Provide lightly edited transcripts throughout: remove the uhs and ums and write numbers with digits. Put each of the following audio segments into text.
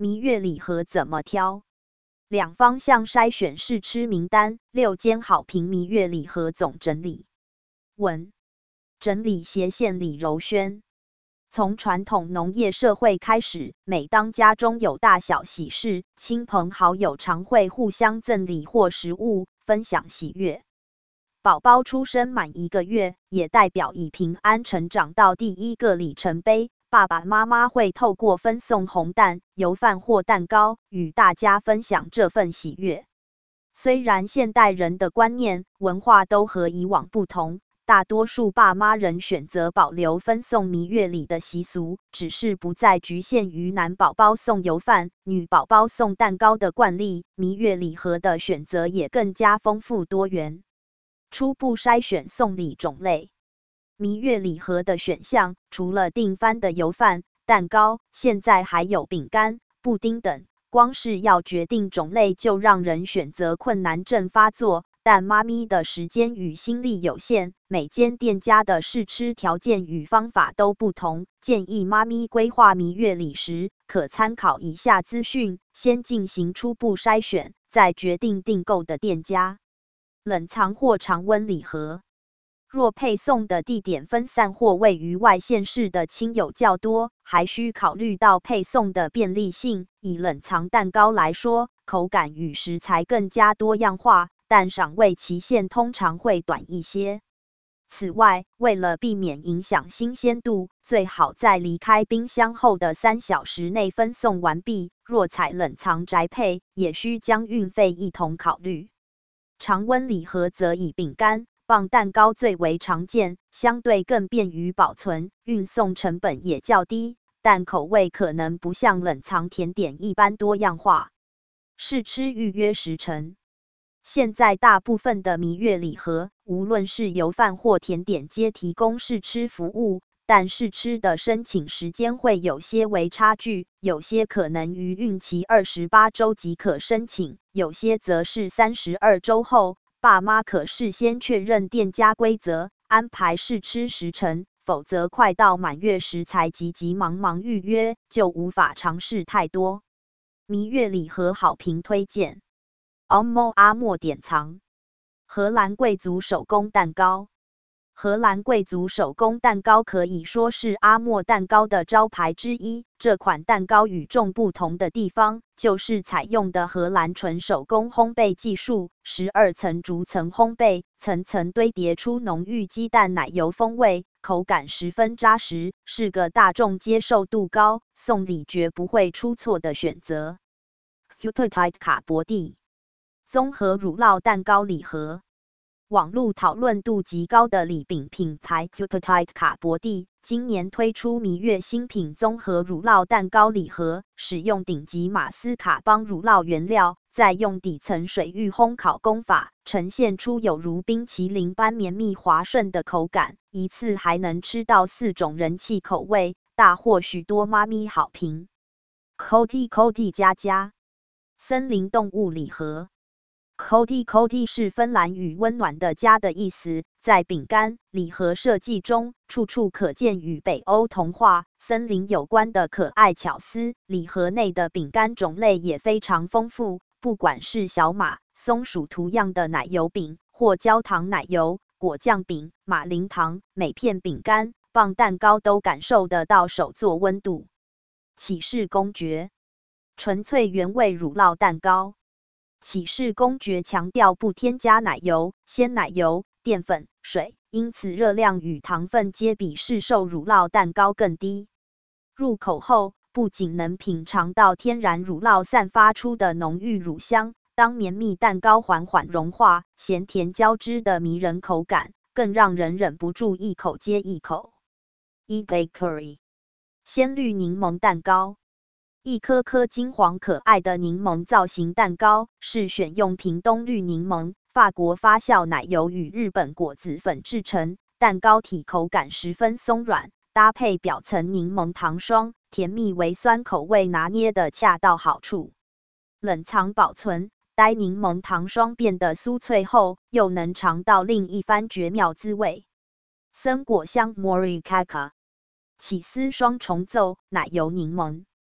蜜月礼盒怎么挑？两方向筛选试吃名单，6间好评蜜月礼盒总整理。文整理斜线李柔轩。从传统农业社会开始，每当家中有大小喜事，亲朋好友常会互相赠礼或食物，分享喜悦。宝宝出生满1个月，也代表以平安成长到第1个里程碑。爸爸妈妈会透过分送红蛋、油饭或蛋糕，与大家分享这份喜悦。虽然现代人的观念、文化都和以往不同，大多数爸妈仍选择保留分送蜜月礼的习俗，只是不再局限于男宝宝送油饭、女宝宝送蛋糕的惯例，蜜月礼盒的选择也更加丰富多元。初步筛选送礼种类。蜜月礼盒的选项除了定番的油饭、蛋糕，现在还有饼干、布丁等。光是要决定种类就让人选择困难症发作，但妈咪的时间与心力有限，每间店家的试吃条件与方法都不同，建议妈咪规划蜜月礼时，可参考以下资讯，先进行初步筛选，再决定订购的店家。冷藏或常温礼盒。若配送的地点分散或位于外县市的亲友较多，还需考虑到配送的便利性。以冷藏蛋糕来说，口感与食材更加多样化，但赏味期限通常会短一些。此外，为了避免影响新鲜度，最好在离开冰箱后的3小时内分送完毕。若采冷藏宅配，也需将运费一同考虑。常温礼盒则以饼干、棒蛋糕最为常见，相对更便于保存，运送成本也较低，但口味可能不像冷藏甜点一般多样化。试吃预约时程。现在大部分的蜜月礼盒，无论是油饭或甜点，皆提供试吃服务，但试吃的申请时间会有些微差距，有些可能于孕期28周即可申请，有些则是32周后。爸妈可事先确认店家规则，安排试吃时程，否则快到满月时才急急忙忙预约，就无法尝试太多。蜜月礼盒好评推荐。阿莫典藏。荷兰贵族手工蛋糕。荷兰贵族手工蛋糕可以说是阿莫蛋糕的招牌之一。这款蛋糕与众不同的地方，就是采用的荷兰纯手工烘焙技术，12层逐层烘焙，层层堆叠出浓郁鸡蛋奶油风味，口感十分扎实，是个大众接受度高、送礼绝不会出错的选择。Cupetite 卡博蒂综合乳酪蛋糕礼盒。网络讨论度极高的礼饼品牌 Cupetite 卡博蒂今年推出蜜月新品综合乳酪蛋糕礼盒，使用顶级马斯卡邦乳酪原料，再用底层水域烘烤工法，呈现出有如冰淇淋般绵密滑顺的口感，一次还能吃到4种人气口味，大获许多妈咪好评。Koti 家家森林动物礼盒。Koti 是芬兰语温暖的家的意思，在饼干礼盒设计中，处处可见与北欧童话森林有关的可爱巧思。礼盒内的饼干种类也非常丰富，不管是小马、松鼠图样的奶油饼，或焦糖奶油、果酱饼、马铃糖，每片饼干、棒蛋糕都感受得到手作温度。启示公爵纯粹原味乳酪蛋糕。启示公爵强调不添加奶油、鲜奶油、淀粉、水，因此热量与糖分皆比市售乳酪蛋糕更低。入口后，不仅能品尝到天然乳酪散发出的浓郁乳香，当绵密蛋糕缓缓融化，咸甜交织的迷人口感，更让人忍不住一口接一口。eBakery 鲜绿柠檬蛋糕。一颗颗金黄可爱的柠檬造型蛋糕，是选用屏东绿柠檬、法国发酵奶油与日本果子粉制成，蛋糕体口感十分松软，搭配表层柠檬糖霜，甜蜜微酸口味拿捏的恰到好处。冷藏保存，待柠檬糖霜变得酥脆后，又能尝到另一番绝妙滋味。森果香 Morikaka 起司双重奏奶油柠檬。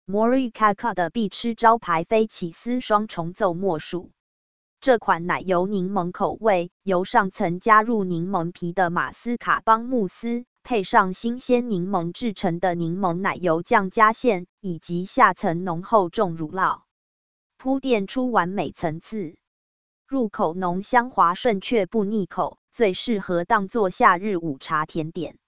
Morikaka 的必吃招牌非起司双重奏莫属。这款奶油柠檬口味，由上层加入柠檬皮的马斯卡邦慕斯，配上新鲜柠檬制成的柠檬奶油酱加馅，以及下层浓厚重乳酪，铺垫出完美层次。入口浓香滑顺却不腻口，最适合当作夏日午茶甜点。